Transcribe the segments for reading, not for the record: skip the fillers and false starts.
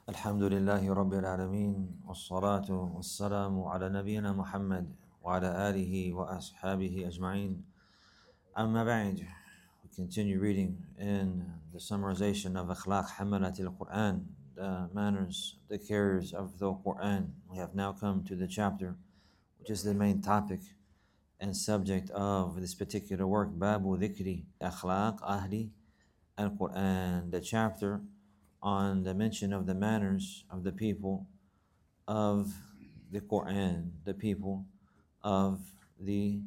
الحمد لله رب العالمين والصلاة والسلام على نبينا محمد وعلى آله وأصحابه أجمعين. أما بعد, we continue reading in the summarization of Akhlaq Hamalat al-Quran, the manners, the carriers of the Quran. We have now come to the chapter which is the main topic and subject of this particular work, Babu Dhikri Akhlaq Ahli al-Quran, the chapter on the mention of the manners of the people of the Quran, the people of the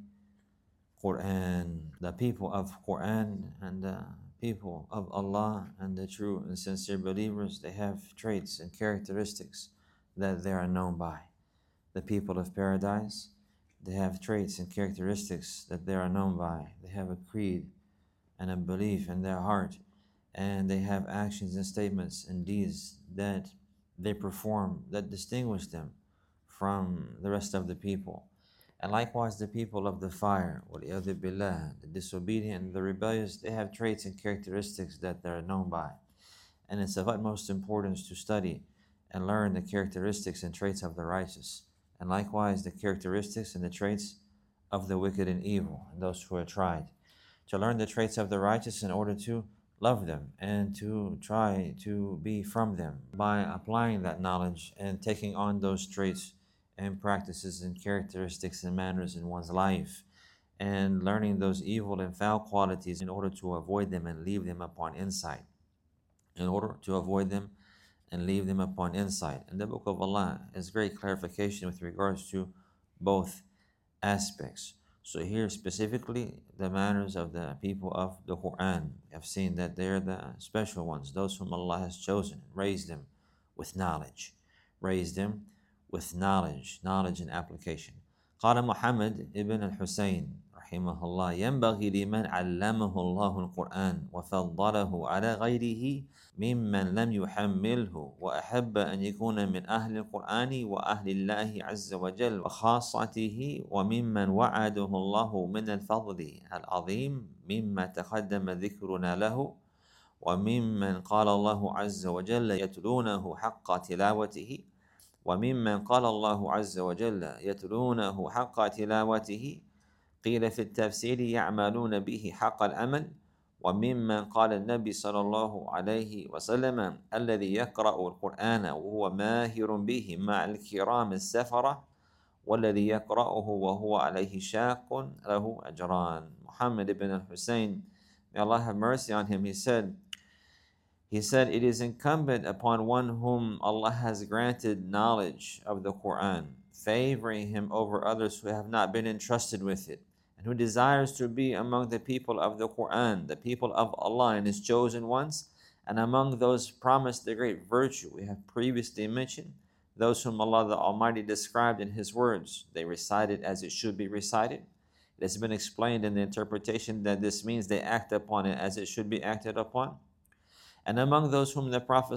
Quran, the people of Quran and the people of Allah and the true and sincere believers. They have traits and characteristics that they are known by. The people of paradise, they have traits and characteristics that they are known by. They have a creed and a belief in their heart, and they have actions and statements and deeds that they perform that distinguish them from the rest of the people. And likewise, the people of the fire, وَلِيَذِ بِاللَّهِ, the disobedient and the rebellious, they have traits and characteristics that they're known by. And it's of utmost importance to study and learn the characteristics and traits of the righteous, and likewise the characteristics and the traits of the wicked and evil, and those who are tried. To learn the traits of the righteous in order to love them and to try to be from them by applying that knowledge and taking on those traits and practices and characteristics and manners in one's life, and learning those evil and foul qualities in order to avoid them and leave them upon insight. In order to avoid them and leave them upon insight. And the Book of Allah is great clarification with regards to both aspects. So here specifically, the manners of the people of the Quran. We have seen that they're the special ones, those whom Allah has chosen, raised them with knowledge. Raised them with knowledge and application. قال محمد ابن الحسين رحمه الله ينبغي لمن علمه الله القرآن وفضله على غيره ممن لم يحمله وأحب أن يكون من أهل القرآن وأهل الله عز وجل وخاصته وممن وعده الله من الفضل العظيم مما تقدم ذكرنا له وممن قال الله عز وجل يتلونه حق تلاوته وممن قال الله عز وجل يتلونه حق تلاوته قيل في التفسير يعملون به حق العمل وممن قال النبي صلى الله عليه وسلم الذي يقرأ القرآن وهو ماهر به مع الكرام السفرة والذي يقرأه وهو عليه شاق له أجران. Muhammad ibn al-Husayn, may Allah have mercy on him, he said, it is incumbent upon one whom Allah has granted knowledge of the Quran, favoring him over others who have not been entrusted with it, and who desires to be among the people of the Quran, the people of Allah and His chosen ones, and among those promised the great virtue we have previously mentioned, those whom Allah the Almighty described in His words. They recite it as it should be recited. It has been explained in the interpretation that this means they act upon it as it should be acted upon. And among those whom the Prophet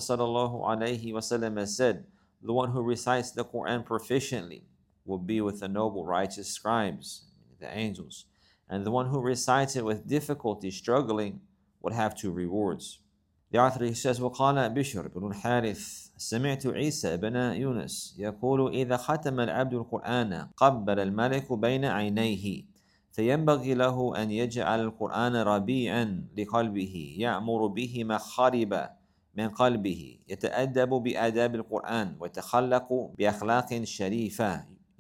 ﷺ has said, the one who recites the Quran proficiently will be with the noble righteous scribes, the angels. And the one who recites it with difficulty, struggling, would have two rewards. The author, he says, وقال بشر بن الحارث سمعت عيسى بن يونس يقول إذا ختم العبد القرآن قبل الملك بين عينيه فينبغي له أن يجعل القرآن ربيعا لقلبه يأمر به ما خرب من قلبه يتأدب بآداب القرآن ويتخلق بأخلاق شريفة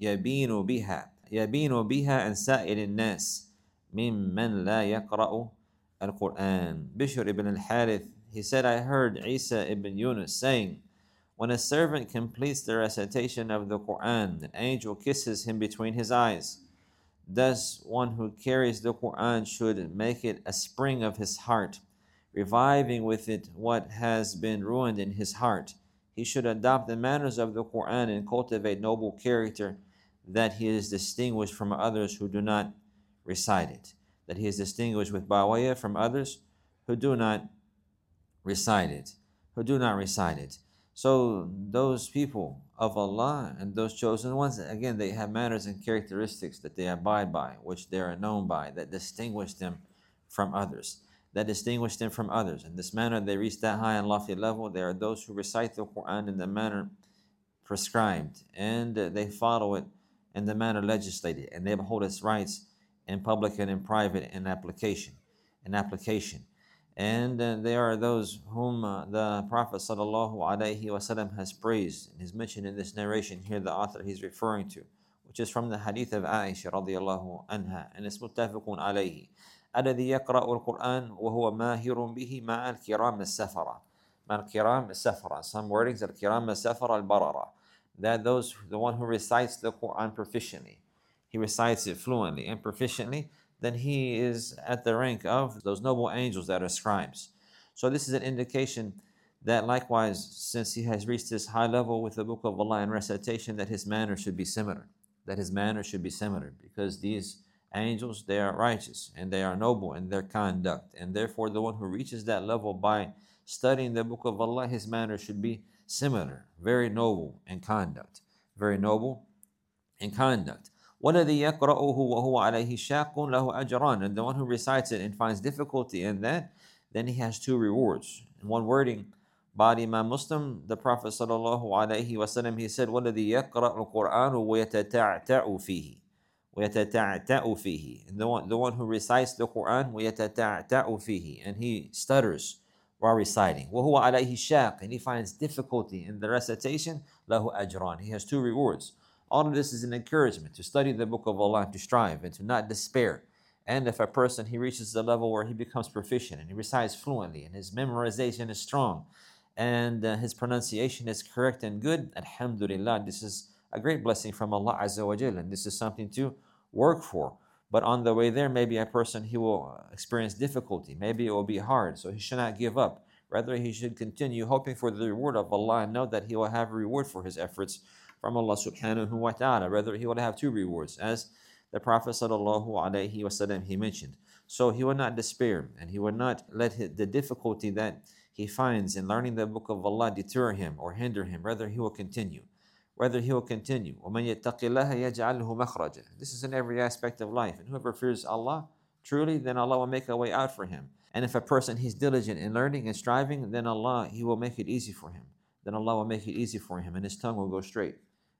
يبين بها عن سائر الناس ممن لا يقرأ القرآن. Bishr ibn al-Harith, he said, I heard Isa ibn Yunus saying, when a servant completes the recitation of the Quran, an angel kisses him between his eyes. Thus, one who carries the Quran should make it a spring of his heart, reviving with it what has been ruined in his heart. He should adopt the manners of the Quran and cultivate noble character, that he is distinguished from others who do not recite it. That he is distinguished with bawaya from others who do not recite it. So those people of Allah and those chosen ones, again, they have manners and characteristics that they abide by, which they are known by, that distinguish them from others. that distinguish them from others. In this manner, they reach that high and lofty level. They are those who recite the Quran in the manner prescribed, and they follow it in the manner legislated, and they uphold its rights in public and in private in application. And they are those whom the Prophet ﷺ has praised and is mentioned in this narration here. The author he's referring to, which is from the hadith of Aisha radiallahu anha, and it's muttafaqun alayhi. الذي يقرأ القرآن وهو ماهر به مع الكرام السفرة. مع الكرام السفرة. Some wordings الكرام السفرة البررة. That the one who recites the Quran proficiently, he recites it fluently and proficiently, then he is at the rank of those noble angels that are scribes. So this is an indication that likewise, since he has reached this high level with the Book of Allah in recitation, that his manner should be similar. Because these angels, they are righteous and they are noble in their conduct, and therefore the one who reaches that level by studying the Book of Allah, his manner should be similar, very noble in conduct. وَالَّذِي يَقْرَأُهُ وَهُوَ عَلَيْهِ شَاقٌ لَهُ أَجْرًا. And the one who recites it and finds difficulty in that, then he has 2 rewards. In one wording by Imam Muslim, the Prophet ﷺ, he said, وَالَّذِي يَقْرَأُ الْقُرْآنُ وَيَتَتَعْتَعُ فِيهِ. And the one who recites the Quran, وَيَتَتَعْتَعُ فِيهِ, and he stutters while reciting. وَهُوَ عَلَيْهِ شَاقٌ, and he finds difficulty in the recitation, لَهُ أَجْرًا, he has 2 rewards. All of this is an encouragement to study the Book of Allah, to strive and to not despair. And if a person, he reaches the level where he becomes proficient and he recites fluently and his memorization is strong and his pronunciation is correct and good, alhamdulillah, this is a great blessing from Allah Azza wa Jal, and this is something to work for. But on the way there, maybe a person, he will experience difficulty. Maybe it will be hard, so he should not give up. Rather, he should continue hoping for the reward of Allah and know that he will have a reward for his efforts from Allah subhanahu wa ta'ala. Rather, he will have 2 rewards, as the Prophet sallallahu alaihi wasallam, he mentioned. So he will not despair, and he will not let the difficulty that he finds in learning the Book of Allah deter him or hinder him. Rather, he will continue. وَمَنْ يَتَّقِ اللَّهَ يَجْعَلْهُ مَخْرَجًا. This is in every aspect of life. And whoever fears Allah truly, then Allah will make a way out for him. And if a person, he's diligent in learning and striving, then Allah, he will make it easy for him. And his tongue will go straight.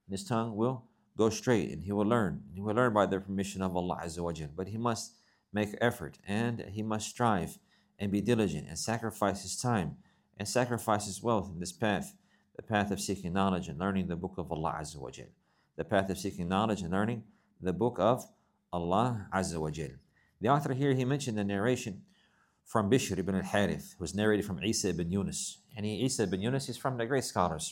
And he will learn. He will learn by the permission of Allah Azza wa Jal. But he must make effort, and he must strive and be diligent and sacrifice his time and sacrifice his wealth in this path, the path of seeking knowledge and learning the Book of Allah Azza wa Jal. The path of seeking knowledge and learning the Book of Allah Azza wa Jal. The author here, he mentioned the narration from Bishr ibn al-Harith, who was narrated from Isa ibn Yunus. And Isa ibn Yunus is from the great scholars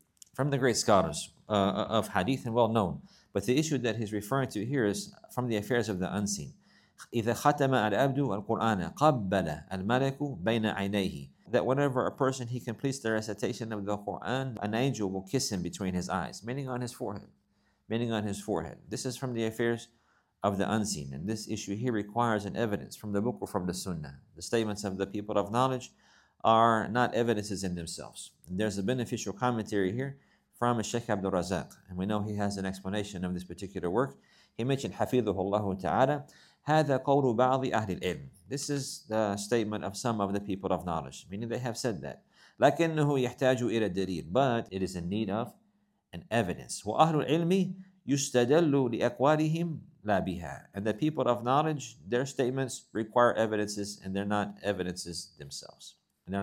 of hadith and well known. But the issue that he's referring to here is from the affairs of the unseen. إِذَا خَتَمَ الْعَبْدُ الْقُرْآنَ قَبَّلَ الْمَلَكُ بَيْنَ عَيْنَيْهِ. That whenever a person, he completes the recitation of the Quran, an angel will kiss him between his eyes, meaning on his forehead. This is from the affairs of the unseen. And this issue here requires an evidence from the book or from the sunnah. The statements of the people of knowledge are not evidences in themselves. And there's a beneficial commentary here from Shaykh Abdul Razak, and we know he has an explanation of this particular work. He mentioned Hafidhullah Ta'ala, هذا قول بعض أهل العلم. This is the statement of some of the people of knowledge, meaning they have said that. لكنه يحتاج إلى دليل, but it is in need of an evidence. وأهل العلم يستدل لأقوالهم لا بها. And the people of knowledge, their statements require evidences, and they're not evidences themselves.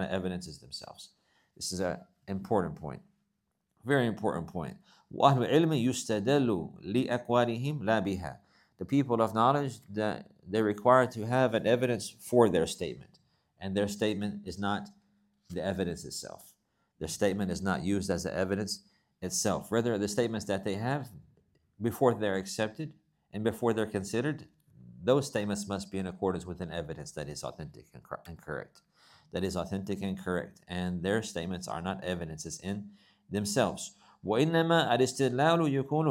This is an important point. Very important point. وَأَهْلُ الْعِلْمِ يُسْتَدَلُّ لِأَقْوَالِهِمْ لَا بِهَا. The people of knowledge, they're required to have an evidence for their statement. And their statement is not the evidence itself. Their statement is not used as the evidence itself. Rather, the statements that they have, before they're accepted and before they're considered, those statements must be in accordance with an evidence that is authentic and correct. And their statements are not evidences in themselves. وإنما الاستدلال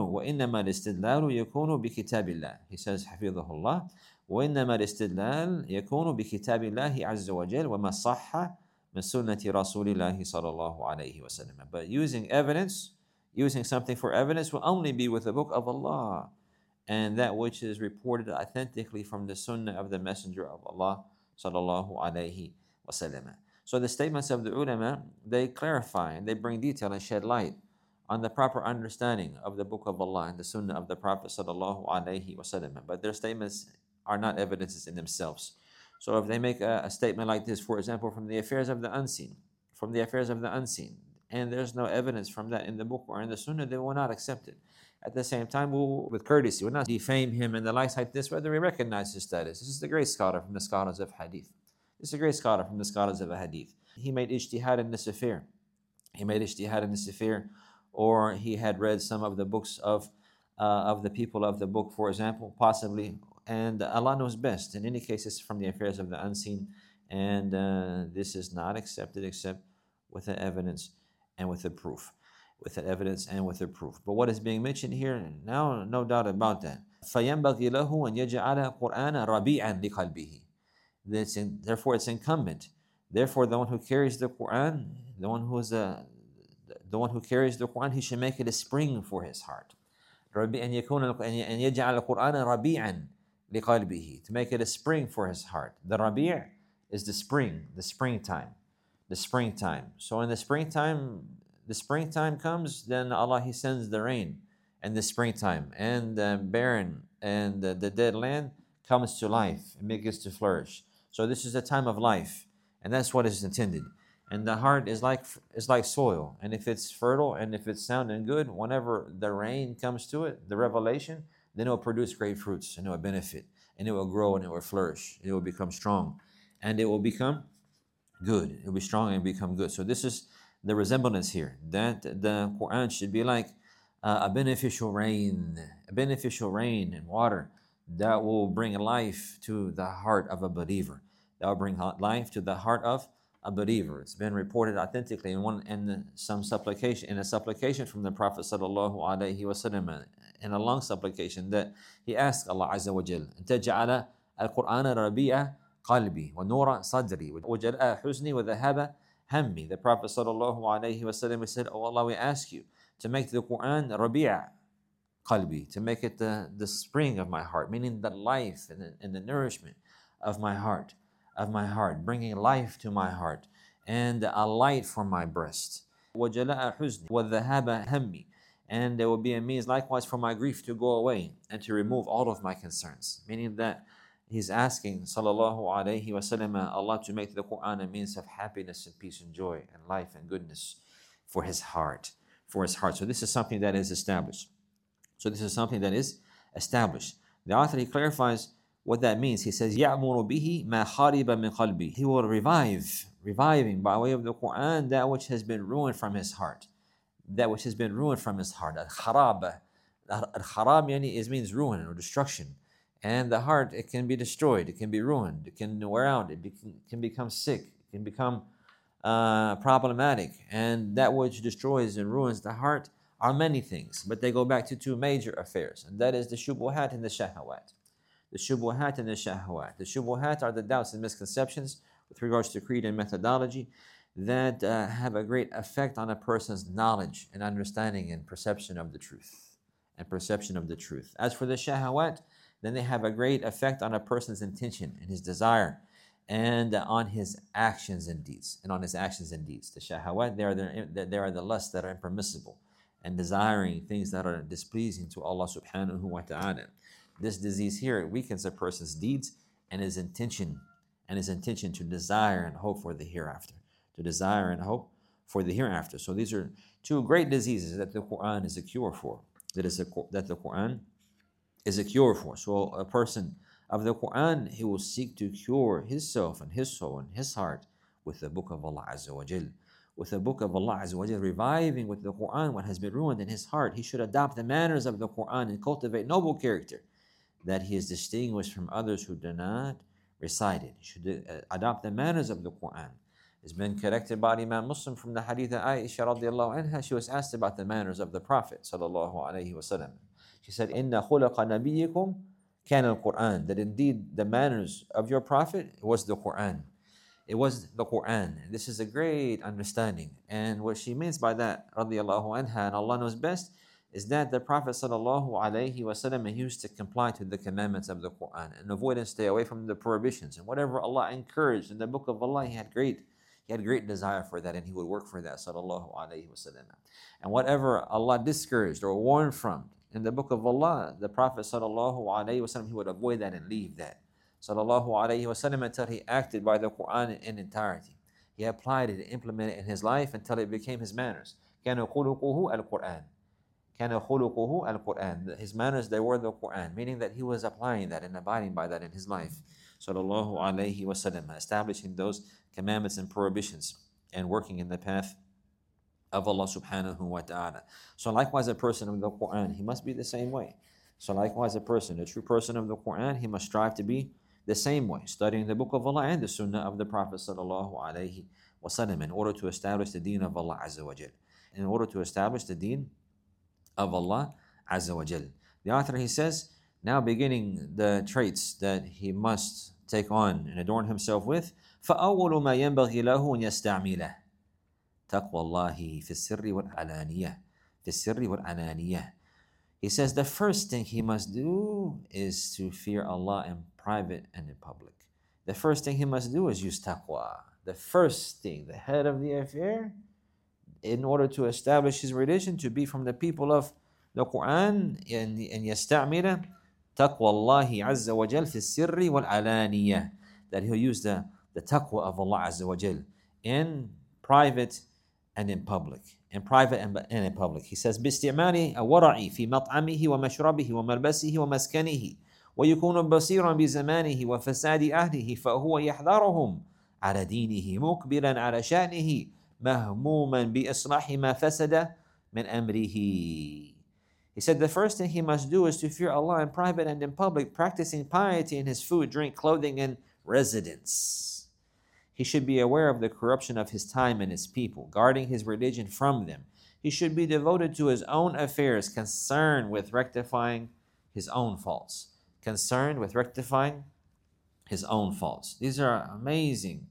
يكون بكتاب الله. He says حفظه الله وإنما الاستدلال يكون بكتاب الله عز وجل وما صح من سنة رسول الله صلى الله عليه وسلم. But using something for evidence will only be with the book of Allah and that which is reported authentically from the sunnah of the Messenger of Allah sallallahu alayhi wasallam. So the statements of the ulama, they clarify and they bring detail and shed light on the proper understanding of the Book of Allah and the Sunnah of the Prophet sallallahu alaihi wasallam. But their statements are not evidences in themselves. So if they make a statement like this, for example, from the affairs of the unseen, and there's no evidence from that in the book or in the Sunnah, they will not accept it. At the same time, we'll, with courtesy, we'll not defame him and the likes like this, whether we recognize his status. This is the great scholar from the scholars of Hadith. This is a great scholar from the scholars of Hadith. He made ijtihad in this affair. Or he had read some of the books of the people of the book, for example, possibly. And Allah knows best. In any case, it's from the affairs of the unseen. And this is not accepted except with the evidence and with the proof. But what is being mentioned here, now, no doubt about that. فَيَنْبَغِي لَهُ أَنْ يَجْعَلَ قُرْآنَ رَبِيعًا لِقَلْبِهِ. Therefore, it's incumbent. Therefore, the one who carries the Quran, the one who carries the Quran, he should make it a spring for his heart. أن يجعل القرآن ربيعا لقلبه, to make it a spring for his heart. The Rabi' is the springtime. So in the springtime comes, then Allah, He sends the rain and the springtime, and the barren and the dead land comes to life and begins to flourish. So this is a time of life, and that's what is intended. And the heart is like soil, and if it's fertile and if it's sound and good, whenever the rain comes to it, the revelation, then it will produce great fruits, and it will benefit, and it will grow, and it will flourish, it will become strong, and it will become good. It will be strong and become good. So this is the resemblance here, that the Quran should be like a beneficial rain and water that will bring life to the heart of a believer. That will bring life to the heart of a believer. It's been reported authentically in a supplication from the Prophet sallallahu alaihi wasallam, in a long supplication, that he asked Allah Azza wa Jal, تجعل القرآن ربيع قلبي ونور صدري وجلاء حزني وذهاب همي. The Prophet sallallahu alaihi wasallam said, "Oh Allah, we ask you to make the Quran Rabi' qalbi, to make it the spring of my heart, meaning the life and the nourishment of my heart, bringing life to my heart and a light for my breast. وَجَلَاءَ حُزْنِي وَذَهَابَ هَمِّي, and there will be a means likewise for my grief to go away and to remove all of my concerns." Meaning that he's asking, sallallahu alaihi wasallam, Allah to make the Quran a means of happiness and peace and joy and life and goodness for his heart. So this is something that is established. The author, he clarifies what that means. He says, يَعْمُرُ بِهِ مَا خَارِبَ مِنْ قَلْبِهِ. He will reviving by way of the Quran that which has been ruined from his heart. Al-kharab means ruin or destruction. And the heart, it can be destroyed, it can be ruined, it can wear out, it can become sick, it can become problematic. And that which destroys and ruins the heart are many things, but they go back to two major affairs, and that is the shubuhat and the shahawat. The shubuhat are the doubts and misconceptions with regards to creed and methodology that have a great effect on a person's knowledge and understanding and perception of the truth. As for the shahawat, then they have a great effect on a person's intention and his desire, and on his actions and deeds. The shahawat, they are the lusts that are impermissible, and desiring things that are displeasing to Allah subhanahu wa ta'ala. This disease here weakens a person's deeds and his intention to desire and hope for the hereafter. So these are two great diseases that the Quran is a cure for. That the Quran is a cure for. So a person of the Quran, he will seek to cure himself and his soul and his heart with the book of Allah Azza wa Jal. Reviving with the Quran what has been ruined in his heart. He should adopt the manners of the Quran and cultivate noble character, that he is distinguished from others who do not recite it. He should adopt the manners of the Quran. It's been collected by Imam Muslim from the hadith of Aisha radiallahu anha. She was asked about the manners of the Prophet sallallahu alaihi wasallam. She said, "Inna khulaqa nabiyyikum kana al-Quran." That indeed the manners of your Prophet was the Quran. It was the Quran. This is a great understanding. And what she means by that, radiallahu anha, and Allah knows best, is that the Prophet ﷺ used to comply to the commandments of the Quran and avoid and stay away from the prohibitions. And whatever Allah encouraged in the book of Allah, he had great desire for that, and he would work for that, sallallahu alaihi wasallam. And whatever Allah discouraged or warned from in the book of Allah, the Prophet sallallahu alaihi wasallam, he would avoid that and leave that, sallallahu alaihi wasallam, until he acted by the Quran in entirety. He applied it, implemented it in his life until it became his manners. كان خلقه القرآن. كان خلقه القرآن. His manners, they were the Quran, meaning that he was applying that and abiding by that in his life, sallallahu alaihi wasallam, establishing those commandments and prohibitions and working in the path of Allah subhanahu wa ta'ala. So likewise, a person of the Quran, he must be the same way. So likewise, a true person of the Quran, he must strive to be the same way, studying the book of Allah and the sunnah of the Prophet sallallahu alaihi wasallam, in order to establish the deen of Allah azza wa jal. In order to establish the deen of Allah azza wa jal. The author, he says, now beginning the traits that he must take on and adorn himself with, فَأَوَّلُ مَا يَنْبَغِي لَهُ أَنْ يَسْتَعْمِلَهُ تَقْوَى اللَّهِ فِي السِّرِّ وَالْعَلَانِيَةِ فِي السِّرِّ وَالْعَلَانِيَةِ. He says the first thing he must do is to fear Allah in private and in public. The first thing he must do is use taqwa. The first thing, the head of the affair, in order to establish his religion, to be from the people of the Quran, and يَسْتَعْمِلَ تَقْوَى اللَّهِ عَزَّ وَجَلْ فِي السِّرِّ وَالْعَلَانِيَةِ. That he'll use the taqwa of Allah azza wa jal in private and in public. In private and in public. He says, بِاسْتِعْمَالِ الْوَرَعِ فِي مَطْعَمِهِ وَمَشْرَبِهِ وَمَلْبَسِهِ وَمَسْكَنِهِ وَيَكُونُ بَصِيرًا بِزَمَانِهِ وَفَسَادِ أَهْلِهِ فَهُوَ يَحْذَرُهُمْ عَلَى دِينِهِ مُقْبِلًا عَلى شَأْنِهِ مَهْمُومًا بِإِصْلَاحِ مَا فَسَدَ مِنْ أَمْرِهِ. He said the first thing he must do is to fear Allah in private and in public, practicing piety in his food, drink, clothing, and residence. He should be aware of the corruption of his time and his people, guarding his religion from them. He should be devoted to his own affairs, concerned with rectifying his own faults. Concerned with rectifying his own faults. These are amazing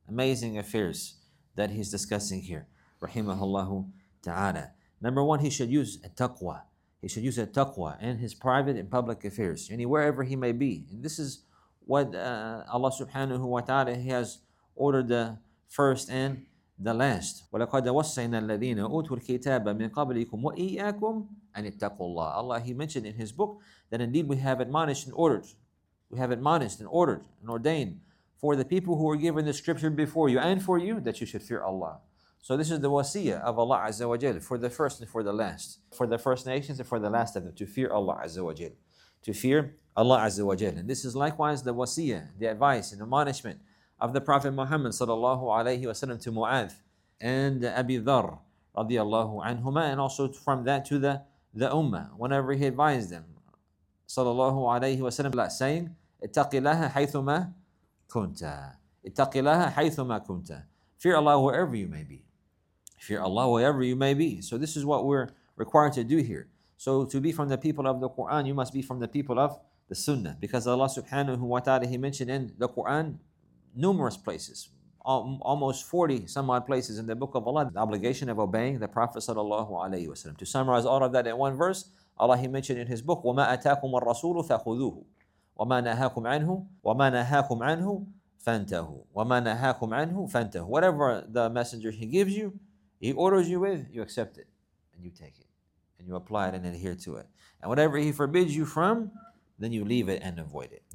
affairs that he's discussing here. Rahimahullahu ta'ala. Number one, he should use a taqwa. He should use a taqwa in his private and public affairs, wherever he may be. And this is what Allah subhanahu wa ta'ala has ordered the first and the last. وَلَقَدْ وَصَّيْنَا الَّذِينَ أُوتُوا الْكِتَابَ مِنْ قَبْلِكُمْ وَإِيَّاكُمْ أَنِ اتَّقُوا اللَّهَ. Allah, he mentioned in his book that indeed we have admonished and ordered. We have admonished and ordered and ordained for the people who were given the scripture before you and for you that you should fear Allah. So this is the wasiyah of Allah azza wa jal for the first and for the last. For the first nations and for the last of them, to fear Allah azza wa jal. To fear Allah azza wa jal. And this is likewise the wasiyah, the advice and admonishment of the Prophet Muhammad sallallahu alayhi wasallam to Mu'adh and Abi Dharr radiyallahu anhuma, and also from that to the ummah, whenever he advised them sallallahu alayhi wasallam, saying, ittaqillaha haythuma kunta. Ittaqillaha haythuma kunta. Fear Allah wherever you may be. Fear Allah wherever you may be. So this is what we're required to do here. So to be from the people of the Quran, you must be from the people of the Sunnah, because Allah subhanahu wa ta'ala, he mentioned in the Quran numerous places, almost 40 some odd places in the book of Allah, the obligation of obeying the Prophet sallallahu alaihi wasallam. To summarize all of that in one verse, Allah, he mentioned in his book, وَمَا أَتَاكُمُ الرَّسُولُ فَخُذُوهُ وَمَا نَهَاكُمْ عَنْهُ فَانْتَهُ وَمَا نَهَاكُمْ عَنْهُ فَانْتَهُ. Whatever the messenger he gives you, he orders you with, you accept it and you take it and you apply it and adhere to it. And whatever he forbids you from, then you leave it and avoid it.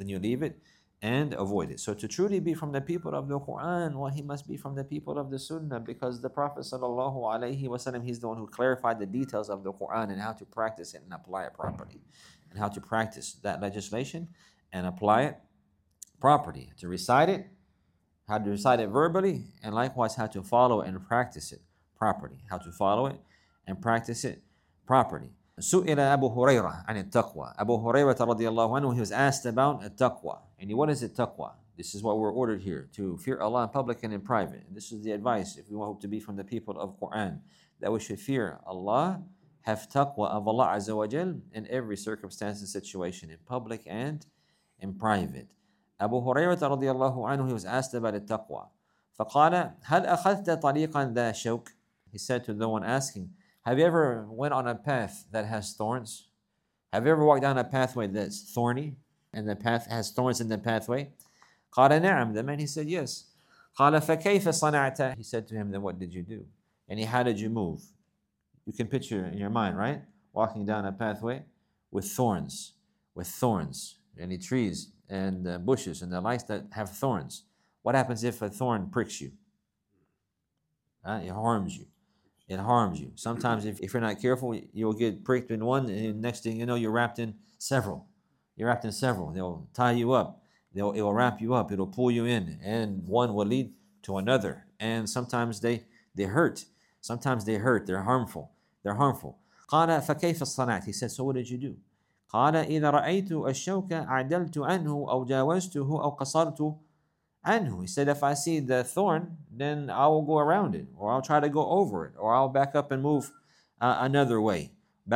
So to truly be from the people of the Quran, well, he must be from the people of the Sunnah, because the Prophet sallallahu alaihi wasallam, he's the one who clarified the details of the Quran and how to practice it and apply it properly, and how to practice that legislation and apply it properly, to recite it, how to recite it verbally, and likewise how to follow and practice it properly, سئل أبو هريرة عن التقوى. Abu Hurairah radiallahu anhu, he was asked about taqwa. And what is it, taqwa? This is what we're ordered here, to fear Allah in public and in private. And this is the advice, if we hope to be from the people of Quran, that we should fear Allah, have taqwa of Allah azza wa jal in every circumstance and situation, in public and in private. Abu Hurairah radiallahu anhu, he was asked about taqwa. فقال هل أخذت طريقا ذا شوك. He said to the one asking, Have you ever went on a path that has thorns? Have you ever walked down a pathway that's thorny and the path has thorns in the pathway? قال نعم. The man, he said yes. قال فكيف صنعت? He said to him, then what did you do? And how did you move? You can picture in your mind, right? Walking down a pathway with thorns, any trees and bushes and the likes that have thorns. What happens if a thorn pricks you? It harms you. It harms you. Sometimes if you're not careful, you'll get pricked in one, and next thing you know, you're wrapped in several. They'll tie you up. It'll wrap you up. It'll pull you in, and one will lead to another. And sometimes they hurt. Sometimes they hurt. They're harmful. قال فكيف صنعت? He said, so what did you do? قال إذا رأيت الشوك عدلت عنه أو جاوزته أو قصرت عنه. He said, if I see the thorn, then I will go around it, or I'll try to go over it, or I'll back up and move another way.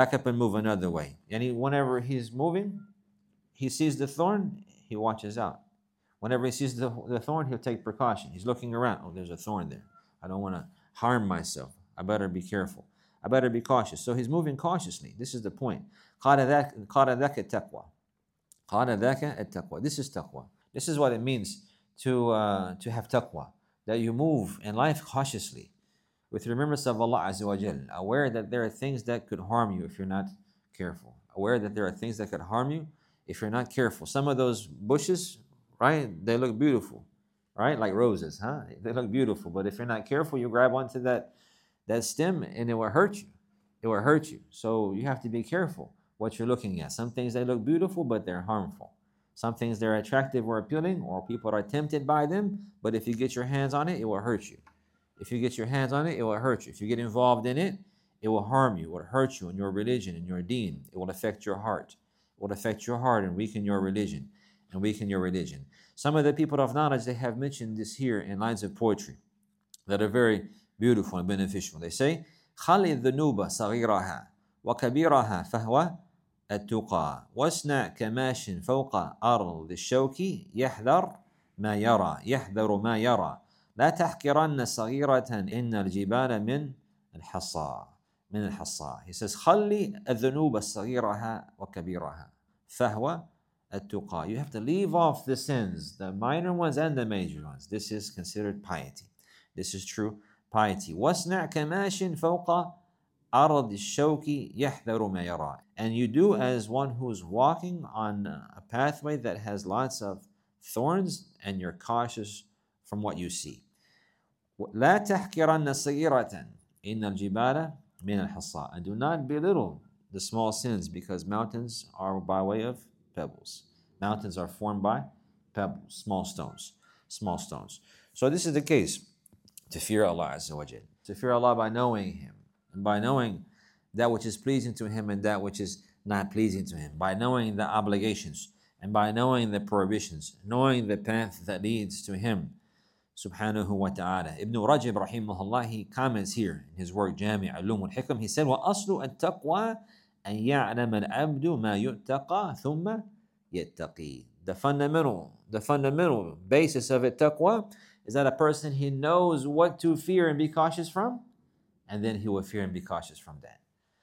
And whenever he's moving, he sees the thorn, he watches out. Whenever he sees the thorn, he'll take precaution. He's looking around. Oh, there's a thorn there. I don't want to harm myself. I better be careful. I better be cautious. So he's moving cautiously. This is the point. قال ذاك التقوى. قال ذاك التقوى. This is taqwa. This is what it means to have taqwa. That you move in life cautiously, with remembrance of Allah Azza wa Jal, aware that there are things that could harm you if you're not careful. Aware that there are things that could harm you if you're not careful. Some of those bushes, right, they look beautiful, right? Like roses, huh? They look beautiful, but if you're not careful, you grab onto that stem and it will hurt you. It will hurt you. So you have to be careful what you're looking at. Some things, they look beautiful, but they're harmful. Some things, they're attractive or appealing, or people are tempted by them, but if you get your hands on it, it will hurt you. If you get your hands on it, it will hurt you. If you get involved in it, it will harm you. It will hurt you in your religion, in your deen. It will affect your heart. It will affect your heart and weaken your religion. Some of the people of knowledge, they have mentioned this here in lines of poetry that are very beautiful and beneficial. They say, خَلِّ الذُّنُوبَ صَغِيرَهَا وَكَبِيرَهَا فَهْوَ التقى واصنع كماش فوق أرض الشوك يحذر ما يرى لا تحقرن صغيرة إن الجبال من الحصى. He says خلي الذنوب صغيرها وكبيرها فهو التقى. You have to leave off the sins, the minor ones and the major ones. This is considered piety. This is true piety. واصنع كماش فوق أرض الشوك يحذر ما يرى. And you do as one who's walking on a pathway that has lots of thorns, and you're cautious from what you see. لا تحقرن صغيرة إن الجبال من الحصى. And do not belittle the small sins, because mountains are by way of pebbles. Mountains are formed by pebbles, small stones. So this is the case. To fear Allah Azza wa Jal. To fear Allah by knowing Him, and by knowing that which is pleasing to Him and that which is not pleasing to Him, by knowing the obligations and by knowing the prohibitions, knowing the path that leads to Him subhanahu wa ta'ala. Ibn Rajab rahimahullah, he comments here in his work Jami' Ulum al-Hikam, he said, وَأَصْلُ التَّقْوَى أَنْ يَعْلَمَ الْعَبْدُ مَا يُتَّقَى ثُمَّ يَتَّقِي. The fundamental basis of it, taqwa, is that a person, he knows what to fear and be cautious from, and then he will fear and be cautious from that.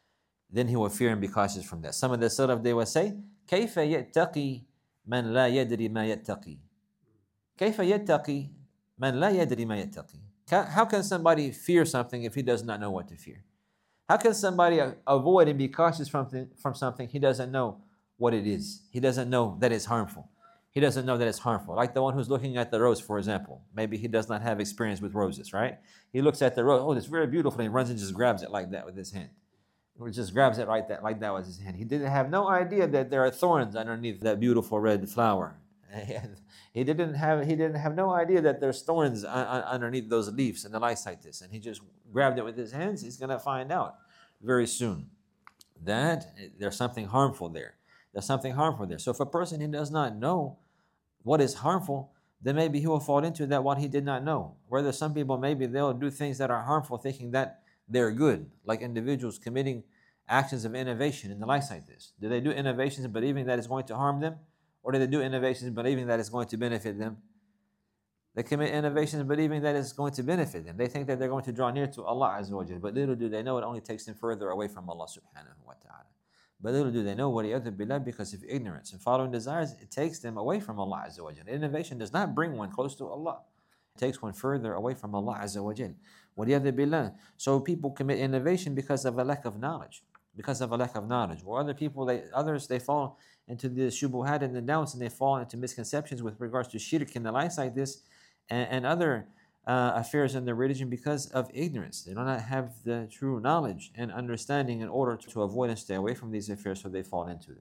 Some of the Salaf, they will say, كيف يتقي من لا يدري ما يتقي. كيف يتقي من لا يدري ما يتقي. How can somebody fear something if he does not know what to fear? How can somebody avoid and be cautious from something he doesn't know what it is? He doesn't know that it's harmful. Like the one who's looking at the rose, for example. Maybe he does not have experience with roses, right? He looks at the rose, oh, it's very beautiful, and he runs and just grabs it like that with his hand. He just grabs it like that with his hand. He didn't have no idea that there are thorns underneath that beautiful red flower. He didn't have no idea that there's thorns underneath those leaves and the likes like this. And he just grabbed it with his hands. He's going to find out very soon that there's something harmful there. So if a person, he does not know what is harmful, then maybe he will fall into that what he did not know. Whether some people, maybe they'll do things that are harmful thinking that they're good, like individuals committing actions of innovation and the likes like this. Do they do innovations believing that it's going to harm them? Or do they do innovations believing that it's going to benefit them? They commit innovations believing that it's going to benefit them. They think that they're going to draw near to Allah Azza wa Jal, but little do they know it only takes them further away from Allah subhanahu wa ta'ala. But little do they know, وَلِيَعُوذُ بِاللَّهِ, because of ignorance and following desires, it takes them away from Allah Azza wa Jal. Innovation does not bring one close to Allah. It takes one further away from Allah Azza wa Jal. وَلِيَعُوذُ بِاللَّهِ. So people commit innovation because of a lack of knowledge. Because of a lack of knowledge. Or others they fall into the shubuhat and the doubts, and they fall into misconceptions with regards to shirk and the likes like this, and other affairs in their religion because of ignorance. They do not have the true knowledge and understanding in order to avoid and stay away from these affairs, so they fall into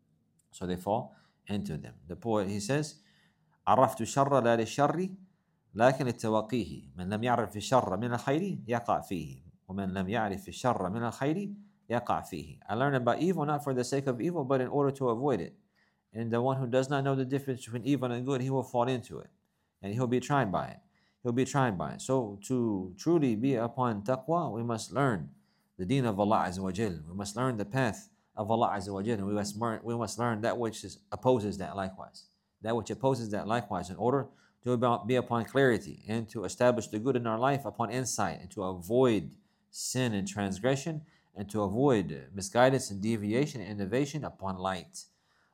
them. The poet, he says, عرفت الشر لا للشر لكن لتوقيه من لم يعرف الشر من الخير يقع فيه ومن لم يعرف الشر من الخير يقع فيه. I learn about evil not for the sake of evil, but in order to avoid it. And the one who does not know the difference between evil and good, he will fall into it, and he'll be tried by it. So to truly be upon taqwa, we must learn the deen of Allah Azza wa Jal. We must learn the path of Allah Azza wa Jal, and we must learn that which opposes that likewise. That which opposes that likewise, in order to be upon clarity and to establish the good in our life upon insight, and to avoid sin and transgression, and to avoid misguidance and deviation and innovation upon light.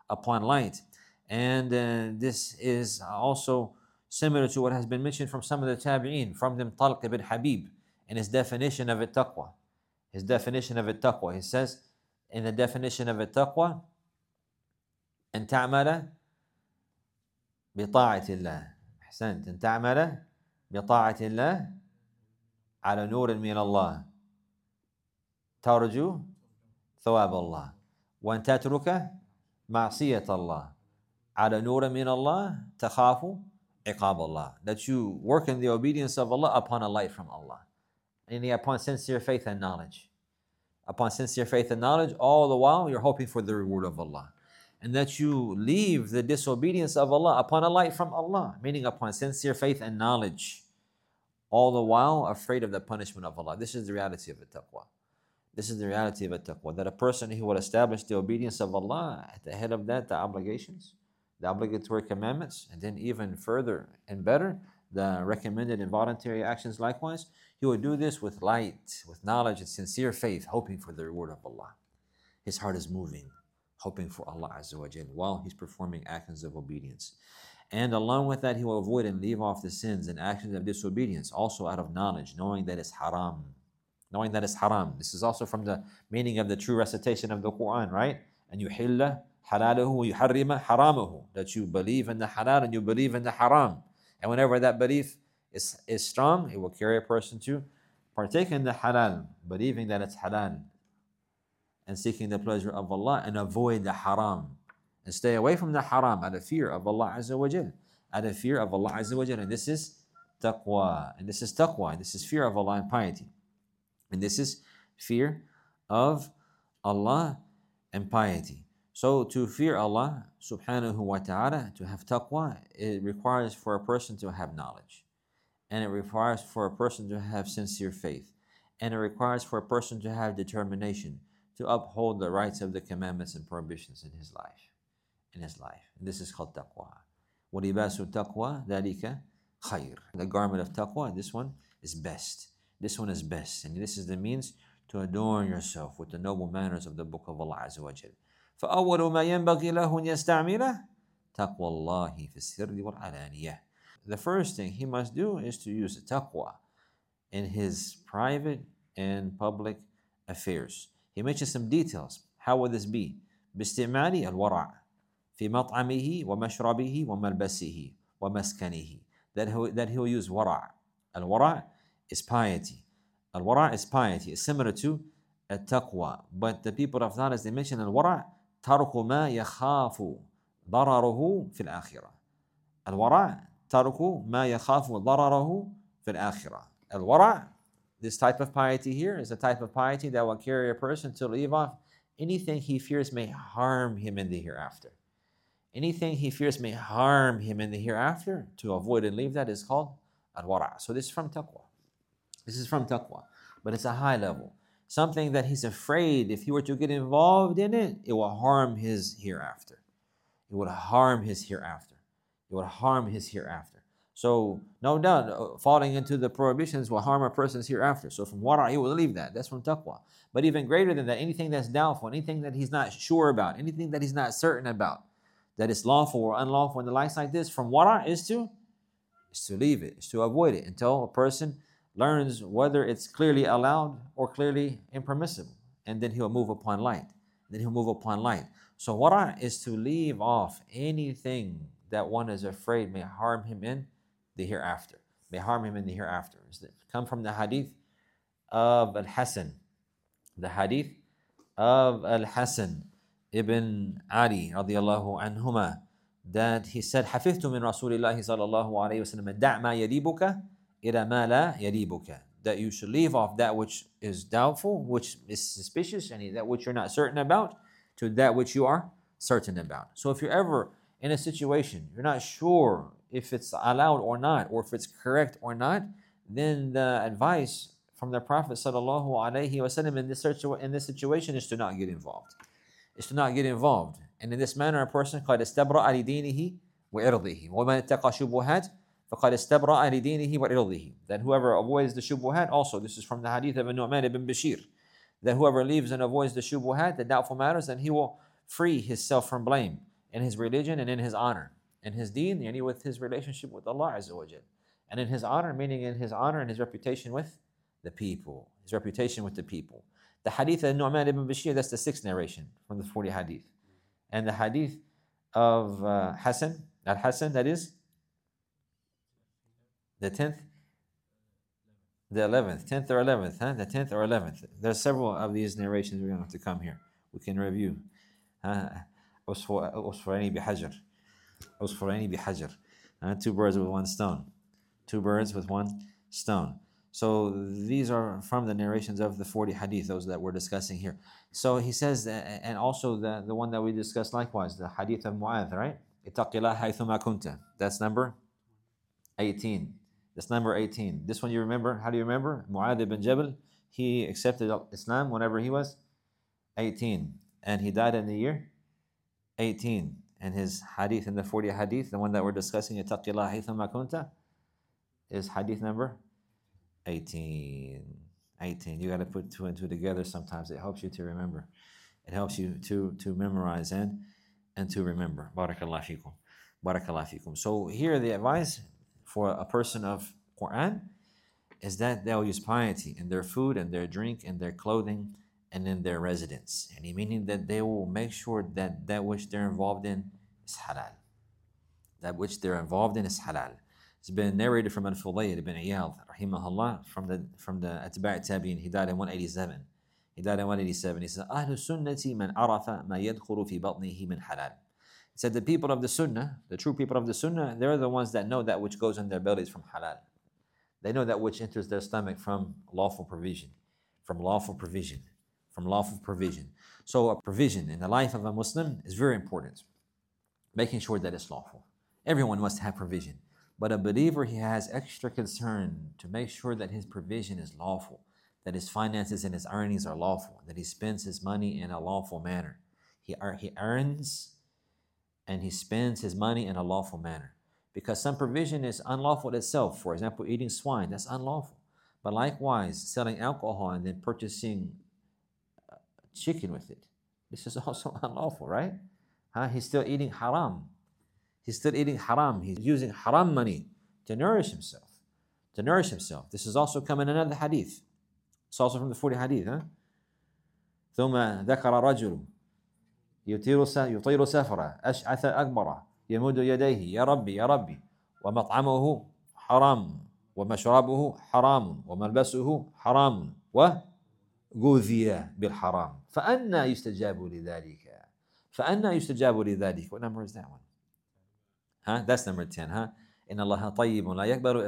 And this is also similar to what has been mentioned from some of the tabi'een, from them Talq ibn Habib, in his definition of it-taqwa. He says, in the definition of it-taqwa, أن تعمل بطاعة الله. أحسنت. أن تعمل بطاعة الله على نور من الله ترجو ثواب الله وأن تترك معصية الله على نور من الله تخاف عقاب Allah. That you work in the obedience of Allah upon a light from Allah, and upon sincere faith and knowledge. All the while you're hoping for the reward of Allah. And that you leave the disobedience of Allah upon a light from Allah, meaning upon sincere faith and knowledge, all the while afraid of the punishment of Allah. This is the reality of taqwa. That a person who will establish the obedience of Allah, at the head of that, the obligations, the obligatory commandments, and then even further and better, the recommended and voluntary actions likewise, he will do this with light, with knowledge and sincere faith, hoping for the reward of Allah. His heart is moving, hoping for Allah Azza wa Jal while he's performing actions of obedience. And along with that, he will avoid and leave off the sins and actions of disobedience, also out of knowledge, knowing that it's haram. This is also from the meaning of the true recitation of the Quran, right? And yuhilla halalahu yuharrima haramahu. That you believe in the halal and you believe in the haram. And whenever that belief is strong, it will carry a person to partake in the halal, believing that it's halal, and seeking the pleasure of Allah, and avoid the haram, and stay away from the haram out of fear of Allah Azza wa Jal. And this is taqwa. And this is fear of Allah and piety. And this is fear of Allah and piety. So to fear Allah subhanahu wa ta'ala, to have taqwa, it requires for a person to have knowledge. And it requires for a person to have sincere faith. And it requires for a person to have determination to uphold the rights of the commandments and prohibitions in his life. And this is called taqwa. وَلِبَاسُ التَّقْوَى ذَلِكَ خَيْرٌ. The garment of taqwa, this one is best. And this is the means to adorn yourself with the noble manners of the book of Allah Azza wa Jal. فَأَوَّلُ مَا يَنْبَغِي لَهُ أَنْ يَسْتَعْمِلَهُ تَقْوَى اللَّهِ فِي السِّرِّ وَالْعَلَانِيَةِ. The first thing he must do is to use the taqwa in his private and public affairs. He mentions some details. How will this be? باستعمال الورع في مطعمه ومشربه وملبسه ومسكنه. That he will use wara'. Al-wara' is piety. It's similar to at-taqwa. But the people of knowledge, they mention al-wara' ترك ما يخاف ضرره في الآخرة. Al-wara' ترك ما يخاف ضرره في الآخرة. Al-wara', this type of piety here, is a type of piety that will carry a person to leave off anything he fears may harm him in the hereafter. To avoid and leave that is called al-wara'. So this is from taqwa. But it's a high level. Something that he's afraid if he were to get involved in it, it will harm his hereafter. So no doubt, falling into the prohibitions will harm a person's hereafter. So from wara, he will leave that. That's from taqwa. But even greater than that, anything that's doubtful, anything that he's not sure about, anything that he's not certain about, that is lawful or unlawful and the likes like this, from wara is to leave it, is to avoid it until a person learns whether it's clearly allowed or clearly impermissible. And then he'll move upon light. So wara is to leave off anything that one is afraid may harm him in the hereafter. It's come from the hadith of Al-Hasan. The hadith of Al-Hasan ibn Ali radiallahu anhuma, that he said, حفظت من رسول الله صلى الله عليه وسلم دع ما يريبك إلى ما لا يريبك, that you should leave off that which is doubtful, which is suspicious, and that which you're not certain about, to that which you are certain about. So if you're ever in a situation you're not sure if it's allowed or not, or if it's correct or not, then the advice from the Prophet sallallahu alaihi wasallam in this situation is to not get involved. And in this manner, a person قد استبرأ لدينه وعرضه ومن اتقى شبهات فقد استبرأ لدينه وعرضه. That whoever avoids the shubuhat, also this is from the hadith of Nu'man ibn Bashir, that whoever leaves and avoids the shubuhat, the doubtful matters, then he will free himself from blame in his religion and in his honor, in his deen, yani with his relationship with Allah Azza wa Jal, and in his honor, meaning in his honor and his reputation with the people. The hadith of Nu'man ibn Bashir, that's the 6th narration from the 40 hadith. And the hadith of Hasan, Al-Hasan, that is the 10th, the 11th, 10th or 11th, the 10th or 11th. There's several of these narrations we're going to have to come here. We can review. عصفورين بحجر. Two birds with one stone. So these are from the narrations of the 40 hadith, those that we're discussing here. So he says, and also the one that we discussed likewise, the hadith of Mu'adh, right? اتق الله حيثما كنت. That's number 18. This one you remember? How do you remember? Mu'adh ibn Jabal, he accepted Islam whenever he was 18. And he died in the year 18. And his hadith in the 40 hadith, the one that we're discussing, اتق الله حيثما كنت, is hadith number 18. You got to put 2 and 2 together. Sometimes it helps you to remember. It helps you to memorize and to remember. Barakallah fikum. So here the advice for a person of Quran is that they'll use piety in their food and their drink and their clothing and in their residence. And meaning that they will make sure that which they're involved in is halal. It's been narrated from Al-Fudayl ibn Iyad, rahimahullah, from the Atba' Tabi'in. He died in 187. He said, Ahlu sunnati man arafa ma yadkhulu fi batnihi min halal. He said, the people of the sunnah, the true people of the sunnah, they're the ones that know that which goes in their bellies from halal. They know that which enters their stomach from lawful provision. So a provision in the life of a Muslim is very important. Making sure that it's lawful. Everyone must have provision. But a believer, he has extra concern to make sure that his provision is lawful, that his finances and his earnings are lawful, that he spends his money in a lawful manner. He earns and he spends his money in a lawful manner. Because some provision is unlawful itself. For example, eating swine, that's unlawful. But likewise, selling alcohol and then purchasing chicken with it, this is also unlawful, right? He's still eating haram. He's using haram money to nourish himself. This is also come in another hadith. It's also from the 40 hadith. ثم ذكر رجل يطير سفرة أشعث أكبر يمد يديه يا ربي ومطعمه حرام ومشربه حرام وملبسه حرام وغذي بالحرام فأنا يستجاب لذلك. What number is that one? That's number 10. إن الله طيب لا يقبل